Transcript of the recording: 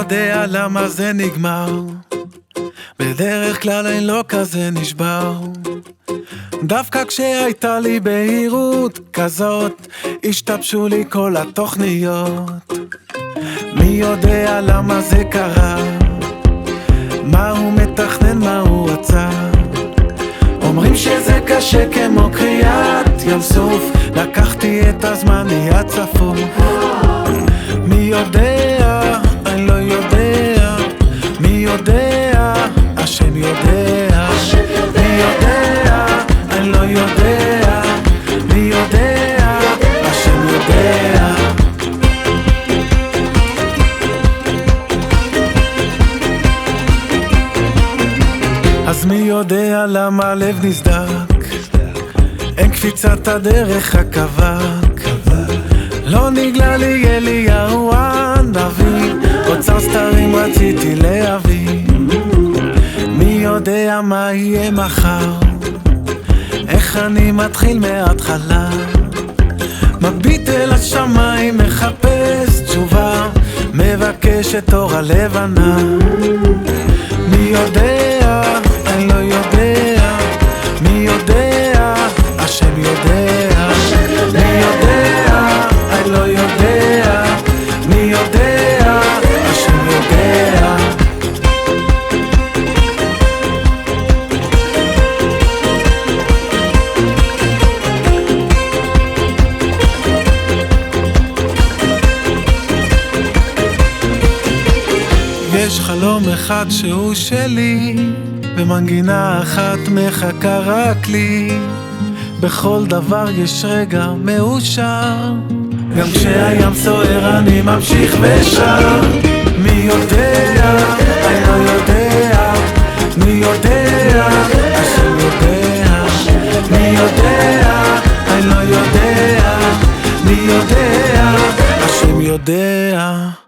יודע למה זה נגמר? בדרך כלל אני לא כזה נשבר. דווקא כשהייתה לי בהירות כזאת השתבשו לי כל התוכניות. מי יודע למה זה קרה? מה הוא מתכנן, מה הוא רצה? אומרים שזה קשה כמו קריאת ים סוף, לקחתי את הזמן נהיה צפוף. מי יודע? אני לא יודע. מי יודע? השם יודע. מי יודע? אני לא יודע. מי יודע? השם יודע. אז מי יודע למה הלב נסדק? אין קפיצת הדרך הקבק. לא נגלה לי אליהו הנביא, אוצר סתרים רציתי להביא. מי יודע מה יהיה מחר? איך אני מתחיל מההתחלה? מביט אל השמיים, מחפש תשובה, מבקש את אור הלבנה. מי יודע? אני לא יודע. מי יודע? השם יודע. מי יודע? אני לא יודע. מי יודע? השם יודע. יש חלום אחד שהוא שלי, ומנגינה אחת מחכה רק לי. בכל דבר יש רגע מאושר, גם כשהים סוער אני ממשיך ושר. מי יודע? אני לא יודע. מי יודע? השם יודע. מי יודע? אני לא יודע. מי יודע? השם יודע.